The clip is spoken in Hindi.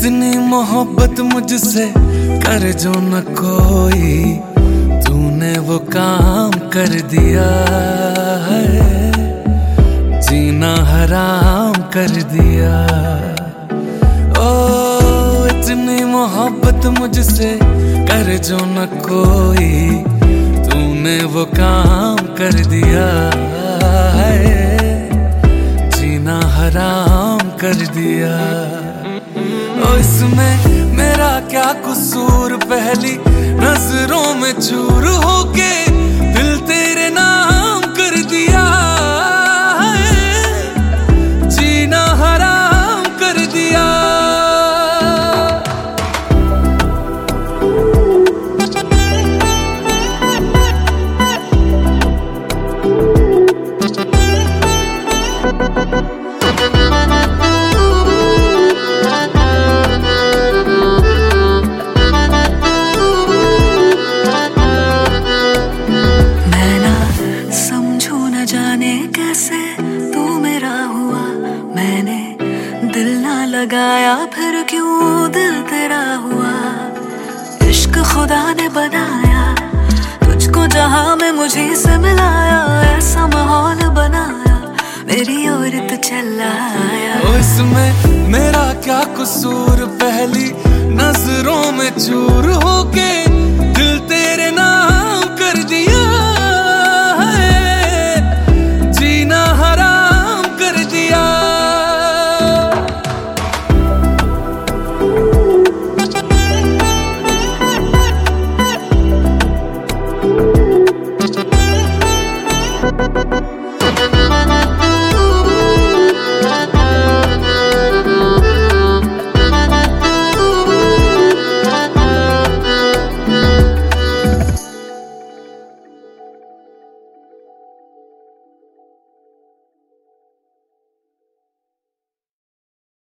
इतनी मोहब्बत मुझसे कर जो न कोई, तूने वो काम कर दिया है, जीना हराम कर दिया। ओ इतनी मोहब्बत मुझसे कर जो न कोई, तूने वो काम कर दिया है, जीना हराम कर दिया। ओ इसमें मेरा क्या कसूर, पहली नजरों में चूर होके दिल तेरे नाम कर दिया है, जीना हराम कर दिया। कैसे तू मेरा हुआ, मैंने दिल ना लगाया फिर क्यों दिल तेरा हुआ। इश्क खुदा ने बनाया तुझको जहां में मुझे से मिलाया, ऐसा माहौल बनाया मेरी ओर तो चला आया। ओ इसमें मेरा क्या कसूर, पहली नजरों में चूर होके